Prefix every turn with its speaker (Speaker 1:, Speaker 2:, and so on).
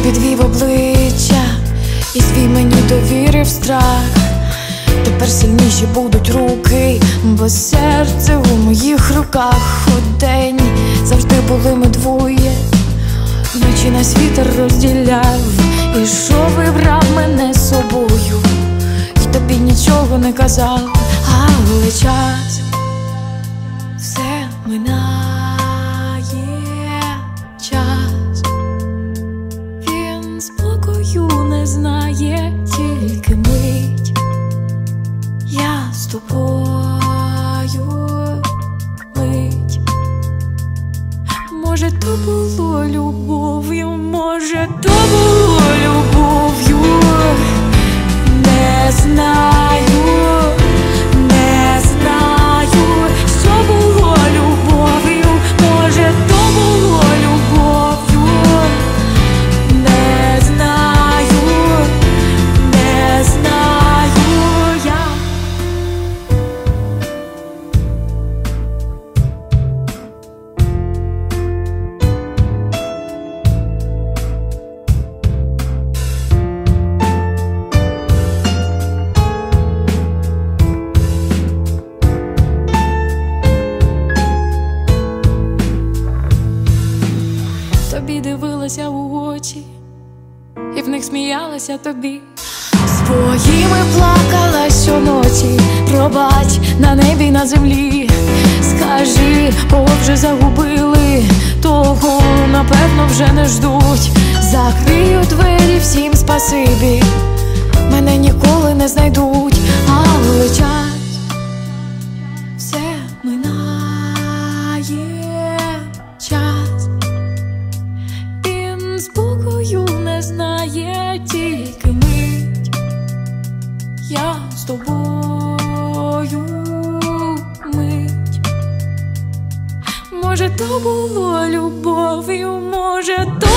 Speaker 1: підвів обличчя і свій мені довірив страх. Тепер сильніші будуть руки, бо серце у моїх руках. У день завжди були ми двоє, вночі нас вітер розділяв. І що вибрав мене з собою, і тобі нічого не казав. Але час все минає, час він спокою не знає, тільки мить. Я з тобою мить. Може, то було любов'ю, може, то було любов'ю. Не знаю, не знаю, що було любов'ю. Може, то було любов'ю. Не знаю, не знаю я. Тобі дивилася у очі, і в них сміялася тобі. Своїми плакала щоночі, пробач на небі, на землі. Скажи, кого вже загубили, того, напевно, вже не ждуть. Закрию двері, всім спасибі, мене ніколи не знайдуть. Але час все минає, час спокою не знає, тільки мить. Я з тобою мить. Може, то було любов'ю, може, то